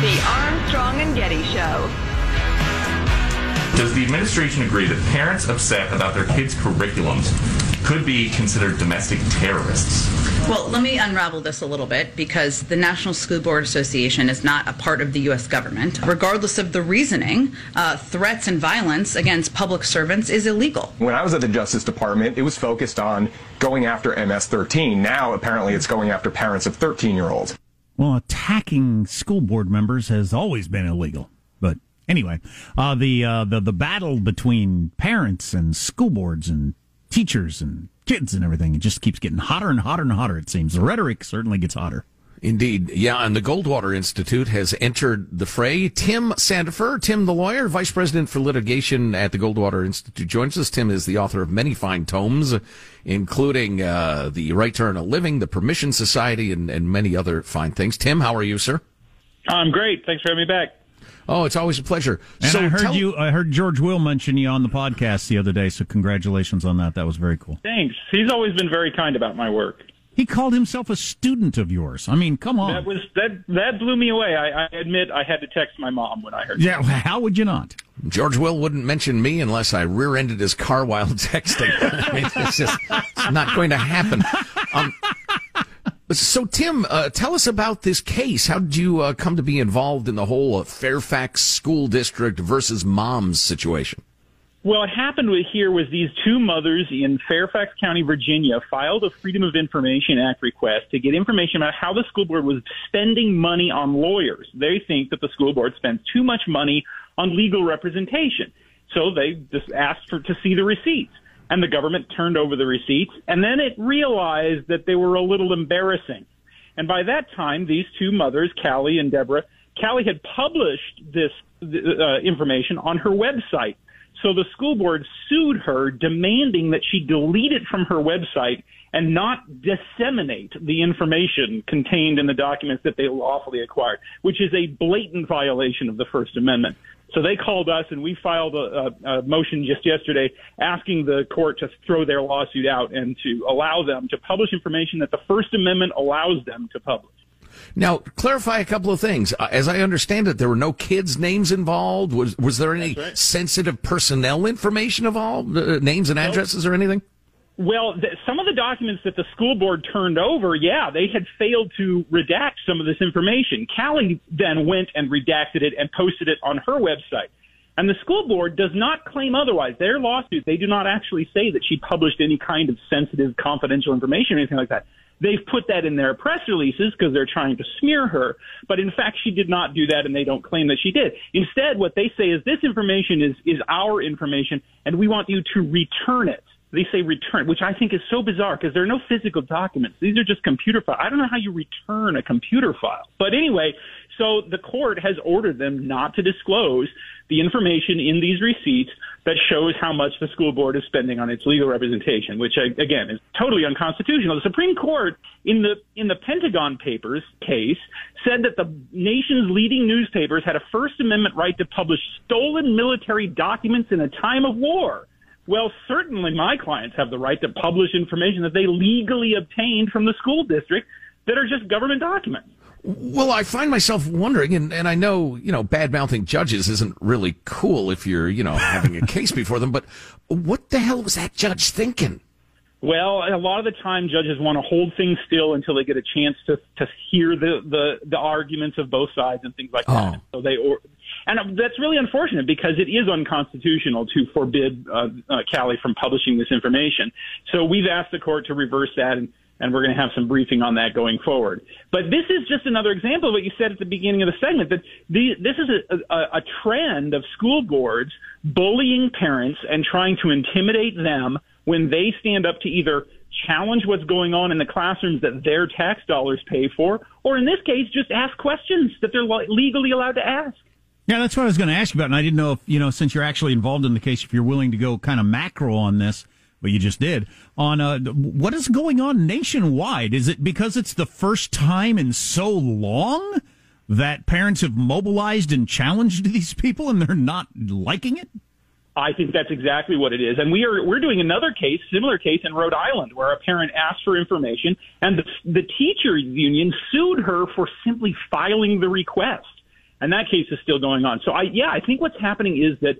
The Armstrong and Getty Show. Does the administration agree that parents upset about their kids' curriculums could be considered domestic terrorists? Well, let me unravel this a little bit, because the National School Board Association is not a part of the U.S. government. Regardless of the reasoning, threats and violence against public servants is illegal. When I was at the Justice Department, it was focused on going after MS-13. Now, apparently, it's going after parents of 13-year-olds. Well, attacking school board members has always been illegal. But anyway, the battle between parents and school boards and teachers and kids and everything, it just keeps getting hotter and hotter and hotter, it seems. The rhetoric certainly gets hotter. Indeed. Yeah, and the Goldwater Institute has entered the fray. Tim Sandifer, Tim the lawyer, vice president for litigation at the Goldwater Institute, joins us. Tim is the author of many fine tomes, including The Right to Earn a Living, The Permission Society, and many other fine things. Tim, how are you, sir? I'm great. Thanks for having me back. Oh, it's always a pleasure. And so I heard George Will mention you on the podcast the other day, so congratulations on that. That was very cool. Thanks. He's always been very kind about my work. He called himself a student of yours. I mean, come on. That blew me away. I admit I had to text my mom when I heard Yeah, how would you not? George Will wouldn't mention me unless I rear-ended his car while texting. I mean, it's not going to happen. So, Tim, tell us about this case. How did you come to be involved in the whole Fairfax School District versus moms situation? Well, what happened here was these two mothers in Fairfax County, Virginia, filed a Freedom of Information Act request to get information about how the school board was spending money on lawyers. They think that the school board spends too much money on legal representation. So they just asked to see the receipts. And the government turned over the receipts, and then it realized that they were a little embarrassing. And by that time, these two mothers, Callie and Deborah, Callie had published this information on her website. So the school board sued her, demanding that she delete it from her website and not disseminate the information contained in the documents that they lawfully acquired, which is a blatant violation of the First Amendment. So they called us, and we filed a motion just yesterday asking the court to throw their lawsuit out and to allow them to publish information that the First Amendment allows them to publish. Now, clarify a couple of things. As I understand it, there were no kids' names involved. Was there any sensitive personnel information involved, names and addresses or anything? Well, some of the documents that the school board turned over, they had failed to redact some of this information. Callie then went and redacted it and posted it on her website. And the school board does not claim otherwise. Their lawsuit, they do not actually say that she published any kind of sensitive, confidential information or anything like that. They've put that in their press releases because they're trying to smear her. But in fact, she did not do that, and they don't claim that she did. Instead, what they say is this information is our information, and we want you to return it. They say return, which I think is so bizarre because there are no physical documents. These are just computer files. I don't know how you return a computer file. But anyway, so the court has ordered them not to disclose the information in these receipts that shows how much the school board is spending on its legal representation, which, again, is totally unconstitutional. The Supreme Court, in the Pentagon Papers case, said that the nation's leading newspapers had a First Amendment right to publish stolen military documents in a time of war. Well, certainly my clients have the right to publish information that they legally obtained from the school district that are just government documents. Well, I find myself wondering, and I know, bad-mouthing judges isn't really cool if you're, having a case before them, but what the hell was that judge thinking? Well, a lot of the time judges want to hold things still until they get a chance to hear the arguments of both sides and things like that. So and that's really unfortunate because it is unconstitutional to forbid Callie from publishing this information. So we've asked the court to reverse that, and we're going to have some briefing on that going forward. But this is just another example of what you said at the beginning of the segment, that this is a trend of school boards bullying parents and trying to intimidate them when they stand up to either challenge what's going on in the classrooms that their tax dollars pay for, or in this case, just ask questions that they're legally allowed to ask. Yeah, that's what I was going to ask you about, and I didn't know if, since you're actually involved in the case, if you're willing to go kind of macro on this, but you just did, on what is going on nationwide. Is it because it's the first time in so long that parents have mobilized and challenged these people and they're not liking it? I think that's exactly what it is. And we're doing another case, similar case in Rhode Island, where a parent asked for information, and the teacher union sued her for simply filing the request. And that case is still going on. So I think what's happening is that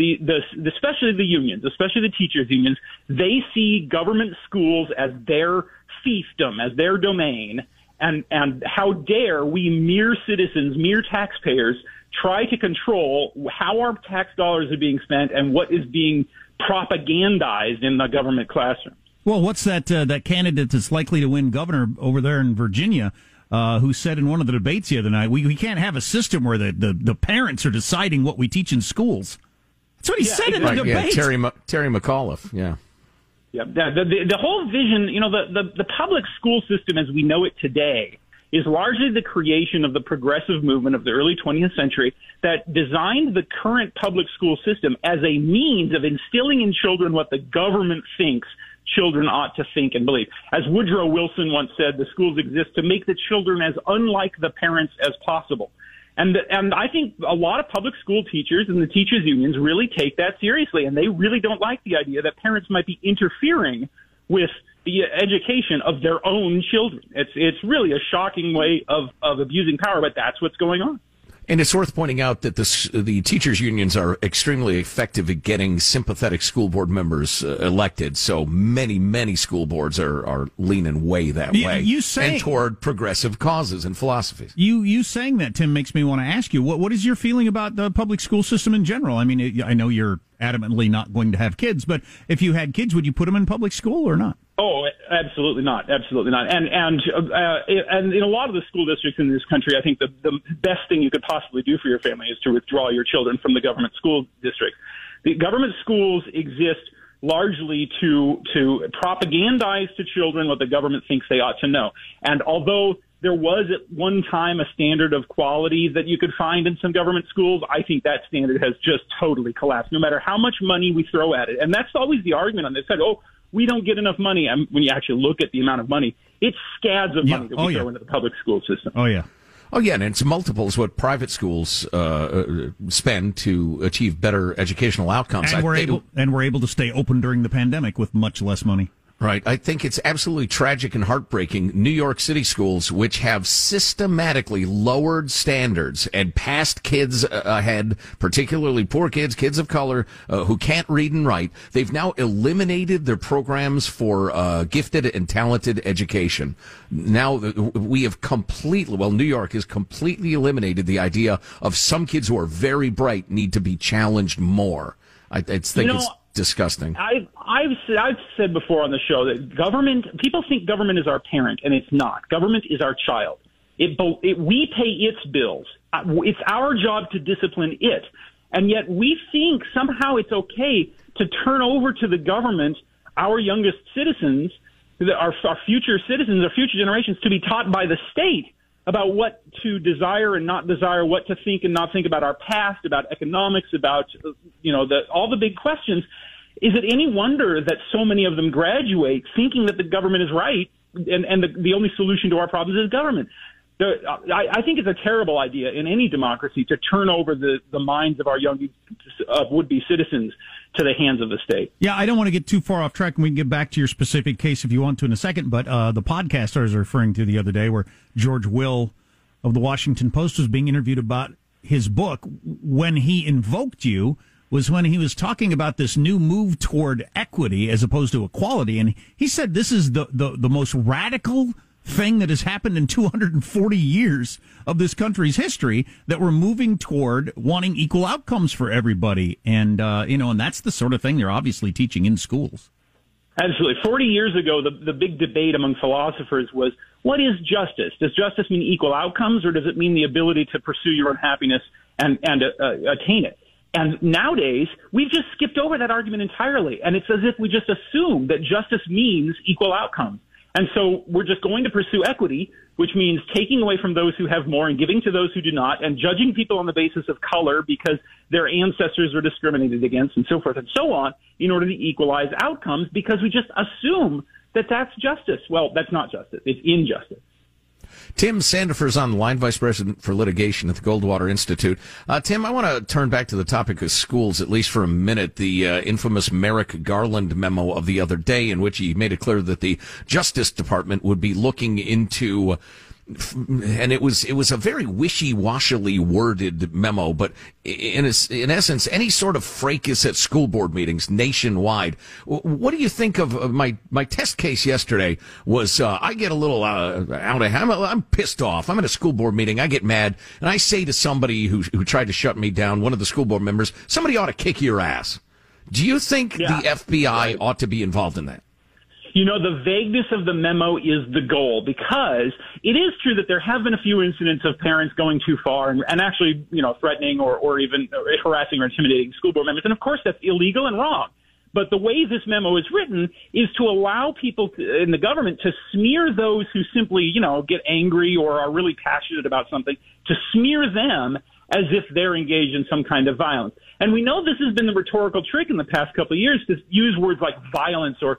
especially the unions, especially the teachers unions, they see government schools as their fiefdom, as their domain. And how dare we mere citizens, mere taxpayers, try to control how our tax dollars are being spent and what is being propagandized in the government classroom. Well, what's that candidate that's likely to win governor over there in Virginia, who said in one of the debates the other night, we can't have a system where the parents are deciding what we teach in schools. That's what he said in the debate. Yeah, Terry McAuliffe, yeah. Yeah, the whole vision, the public school system as we know it today is largely the creation of the progressive movement of the early 20th century that designed the current public school system as a means of instilling in children what the government thinks children ought to think and believe. As Woodrow Wilson once said, the schools exist to make the children as unlike the parents as possible. And I think a lot of public school teachers and the teachers unions really take that seriously, and they really don't like the idea that parents might be interfering with the education of their own children. It's really a shocking way of abusing power, but that's what's going on. And it's worth pointing out that the teachers' unions are extremely effective at getting sympathetic school board members elected. So many school boards are leaning way that way and toward progressive causes and philosophies. You saying that, Tim, makes me want to ask you, what is your feeling about the public school system in general? I mean, I know you're adamantly not going to have kids, but if you had kids, would you put them in public school or not? Oh, absolutely not. Absolutely not. And in a lot of the school districts in this country, I think the best thing you could possibly do for your family is to withdraw your children from the government school district. The government schools exist largely to propagandize to children what the government thinks they ought to know. And although there was at one time a standard of quality that you could find in some government schools, I think that standard has just totally collapsed, no matter how much money we throw at it. And that's always the argument on this side. Oh, we don't get enough money. And when you actually look at the amount of money, it's scads of money that we throw into the public school system. Oh, yeah. Oh, yeah, and it's multiples what private schools spend to achieve better educational outcomes. And we're able to stay open during the pandemic with much less money. Right. I think it's absolutely tragic and heartbreaking. New York City schools, which have systematically lowered standards and passed kids ahead, particularly poor kids, kids of color, who can't read and write, they've now eliminated their programs for gifted and talented education. Now we have New York has completely eliminated the idea of some kids who are very bright need to be challenged more. I think it's disgusting. I've said before on the show that people think government is our parent, and it's not. Government is our child. We pay its bills. It's our job to discipline it. And yet we think somehow it's okay to turn over to the government our youngest citizens, our future citizens, our future generations, to be taught by the state about what to desire and not desire, what to think and not think about our past, about economics, about all the big questions. Is it any wonder that so many of them graduate thinking that the government is right and the only solution to our problems is government? I think it's a terrible idea in any democracy to turn over the minds of our young would-be citizens to the hands of the state. Yeah, I don't want to get too far off track, and we can get back to your specific case if you want to in a second, but the podcast I was referring to the other day where George Will of the Washington Post was being interviewed about his book, when he invoked you was when he was talking about this new move toward equity as opposed to equality, and he said this is the most radical thing that has happened in 240 years of this country's history, that we're moving toward wanting equal outcomes for everybody. And, and that's the sort of thing they're obviously teaching in schools. Absolutely. 40 years ago, the big debate among philosophers was, what is justice? Does justice mean equal outcomes, or does it mean the ability to pursue your own happiness and attain it? And nowadays, we've just skipped over that argument entirely. And it's as if we just assume that justice means equal outcomes. And so we're just going to pursue equity, which means taking away from those who have more and giving to those who do not, and judging people on the basis of color because their ancestors were discriminated against and so forth and so on, in order to equalize outcomes, because we just assume that that's justice. Well, that's not justice. It's injustice. Tim Sandefur is on the line, Vice President for Litigation at the Goldwater Institute. Tim, I want to turn back to the topic of schools, at least for a minute. The infamous Merrick Garland memo of the other day, in which he made it clear that the Justice Department would be looking into and it was a very wishy-washily worded memo, but in essence, any sort of fracas at school board meetings nationwide. What do you think of my test case yesterday? Was I get a little I'm pissed off. I'm at a school board meeting. I get mad, and I say to somebody who tried to shut me down, one of the school board members, somebody ought to kick your ass. Do you think the FBI ought to be involved in that? You know, the vagueness of the memo is the goal, because it is true that there have been a few incidents of parents going too far and actually, threatening or even harassing or intimidating school board members. And of course, that's illegal and wrong. But the way this memo is written is to allow people in the government to smear those who simply, get angry or are really passionate about something, to smear them as if they're engaged in some kind of violence. And we know this has been the rhetorical trick in the past couple of years, to use words like violence or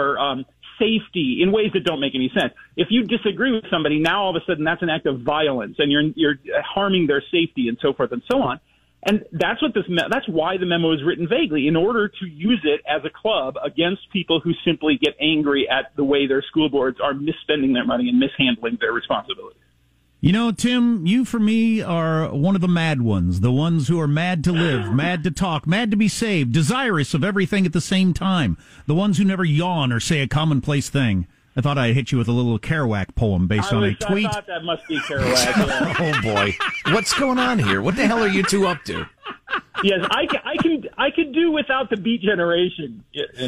safety in ways that don't make any sense. If you disagree with somebody, now all of a sudden that's an act of violence and you're harming their safety and so forth and so on. And that's why the memo is written vaguely, in order to use it as a club against people who simply get angry at the way their school boards are misspending their money and mishandling their responsibilities. Tim, you for me are one of the mad ones, the ones who are mad to live, mad to talk, mad to be saved, desirous of everything at the same time, the ones who never yawn or say a commonplace thing. I thought I'd hit you with a little Kerouac poem based on a tweet. I thought that must be Kerouac. Yeah. Oh, boy. What's going on here? What the hell are you two up to? Yes, I could do without the Beat Generation,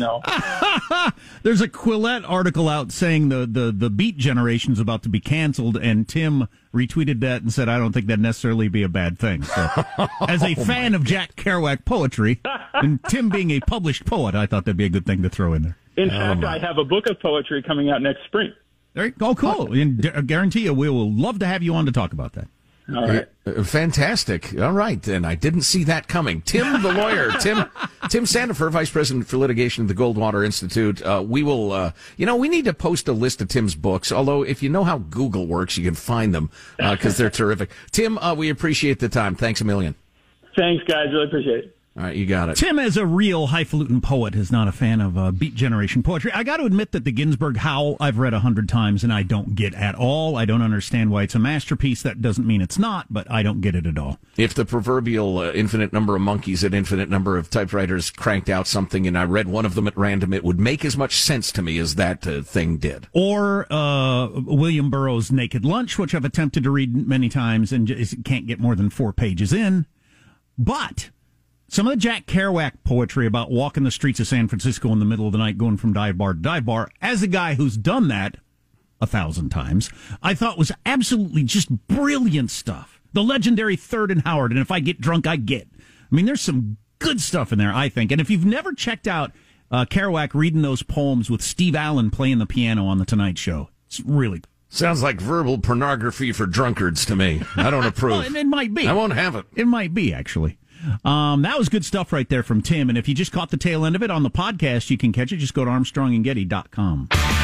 There's a Quillette article out saying the Beat Generation's about to be canceled, and Tim retweeted that and said, I don't think that'd necessarily be a bad thing. So, as a fan of Jack Kerouac poetry, and Tim being a published poet, I thought that'd be a good thing to throw in there. In fact, I have a book of poetry coming out next spring. There you go. Cool. And I guarantee you we will love to have you on to talk about that. All right. Fantastic. All right. And I didn't see that coming. Tim, the lawyer, Tim Sandefur, Vice President for Litigation at the Goldwater Institute. We will, we need to post a list of Tim's books. Although if you know how Google works, you can find them because they're terrific. Tim, we appreciate the time. Thanks a million. Thanks, guys. Really appreciate it. All right, you got it. Tim, as a real highfalutin poet, is not a fan of Beat Generation poetry. I got to admit that the Ginsberg Howl I've read 100 times and I don't get at all. I don't understand why it's a masterpiece. That doesn't mean it's not, but I don't get it at all. If the proverbial infinite number of monkeys at infinite number of typewriters cranked out something and I read one of them at random, it would make as much sense to me as that thing did. Or William Burroughs' Naked Lunch, which I've attempted to read many times and just can't get more than 4 pages in. But some of the Jack Kerouac poetry about walking the streets of San Francisco in the middle of the night, going from dive bar to dive bar, as a guy who's done that 1,000 times, I thought was absolutely just brilliant stuff. The legendary Third and Howard, and if I get drunk, I get. I mean, there's some good stuff in there, I think. And if you've never checked out Kerouac reading those poems with Steve Allen playing the piano on The Tonight Show, it's really good. Sounds like verbal pornography for drunkards to me. I don't approve. Well, it might be. I won't have it. It might be, actually. That was good stuff right there from Tim. And if you just caught the tail end of it on the podcast, you can catch it. Just go to ArmstrongandGetty.com.